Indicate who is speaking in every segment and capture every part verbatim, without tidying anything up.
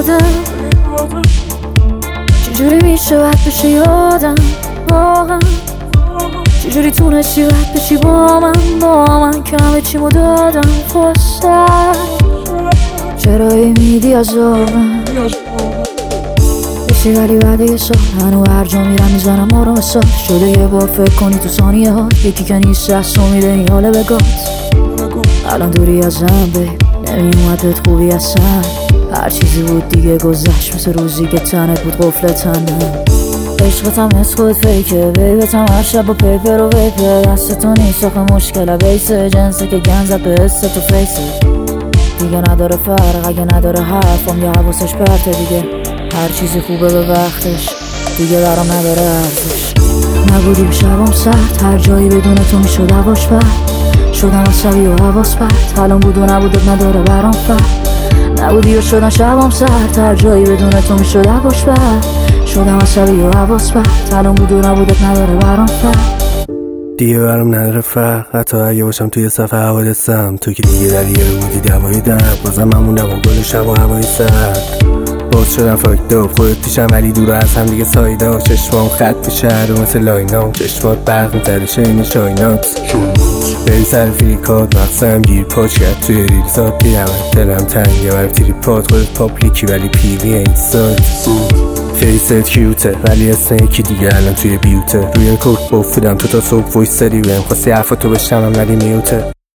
Speaker 1: آدم چجوری میشه بد بشه یادم واقعا چجوری تونستی رد بشی با من با من که همه چیمو دادم واسه چرا ای میدی عذابم بشی ولی بعد یه سال هنو هر جا میرم میزنم آرام سال شده یه بار فکر کنی تو ثانیه ها یکی که نیست دست و میده این حاله بگات الان دوری ازم بی نمیومد بهت خوبی اصلا هر چیزی بود دیگه گذشت مثل روزی که تنت بود قفل تنم عشقتم از خود فیکه بیبتم هر شب با پیپر و ویپر دست تو نیست آخه مشکله بیسه جنسه که گنزت به حسه تو فیسه دیگه نداره فرق اگه نداره حرفم یا حواسش پرته دیگه هر چیزی خوبه به وقتش دیگه برام نداره ارزش نبودی به شبام سرد هر جایی بدون تو میشد هواش برد شدم عصبی و حواس پرت الان بود و نبودت نداره برام فرق نبودی و شدم شبام سرد هر جایی بدون تو میشد هواش برد شدم عصبی و حواس پرت الان بود و نبودت نداره برام فرق
Speaker 2: دیگه برام نداره فرق حتی اگه باشم توی صفحه حوادثم تو که دیگه در یه رو بودی دوای درد بازم همونم و گل شب و هوای سرد باز شدم فاکتاب خودت پیشم ولی دور از هم دیگه سایدا چشمام خط شهر و مثل لاینا چشمات برق می‌زده شاین شاینات بری سر فریکات مقصدم گیر پاچ کرد توی ریلزات دیدم دلم تنگه برم تریپات خودت پاپلیکی ولی پیوی اینستات فیست کیوته ولی اسم یکی دیگه الان توی بیوته روی کوک بافودم تو تا صبح ویس داری بهم خواستی حرفاتو بشنوم ولی میوته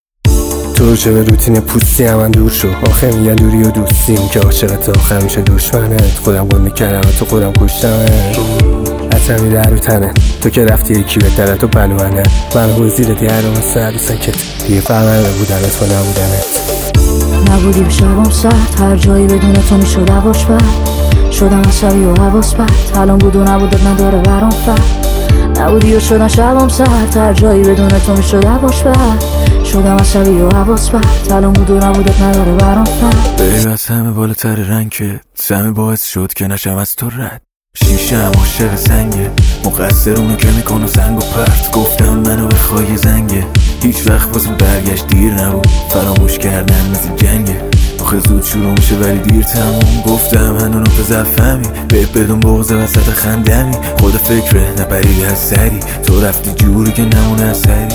Speaker 2: تو چه به روتین پوستی من دور شو آخه میگن دوری و دوستیم که عاشقت آخر میشه دشمنت خودم گنده کردم تو خودم کشتمت حتمی در رو تنه تو که رفتی یکی بهتره تو پلوانه من رو زیر دیرم سرد سکت دیگه فهمنده بودنت با نبودنت
Speaker 1: نبودی به شبام سرد هر جایی بدون تو میشد هواش برد شدم عصبی و حواس پرت الان بود و نبودت نداره برام فرق نبودی و شدم شبام سرد هر جایی بدون تو میشد هواش برد شدم عصبی و حواس پرت الان بود و نبودت نداره برام فرق
Speaker 3: بیبت همه بالاتر رنگه همه باعث شد که نشم از تو رد شیشه هم عاشق سنگه مقصر اونو که میکنه زنگ و پرت گفتم منو بخوای زنگه هیچ وقت واسه برگشت دیر نبود فراموش کردن مثل جنگه آخه زود شروع میشه ولی دیر تموم گفتم هنو نقطه ضعف فهمی بهت بدون بغض وسط خندمی خود فکره نپریدی از سری تو رفتی جوری که نمونه اثری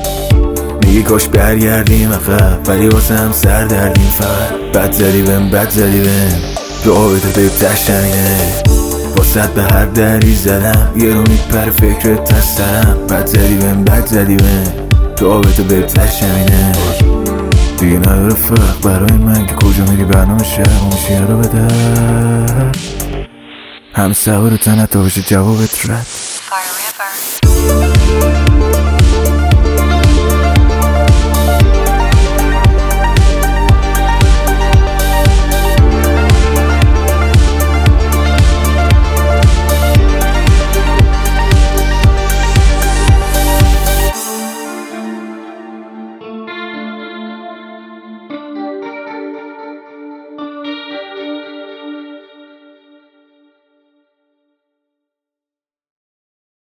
Speaker 3: میگه کاش برگردیم عقب ولی واسه هم سر دردیم فقط بد زدی بهم بد زدی بهم رابطه به تشنگه واسه به هر دری زدم یه رو میپر فکرت تسترم بد زدی بهم بد زدی بهم رابطه به تشنگه دیگه نداره فرق برای من که کجا میری برنامه شهر میشه رو بده هم سوار تنت تا بشه جوابت رد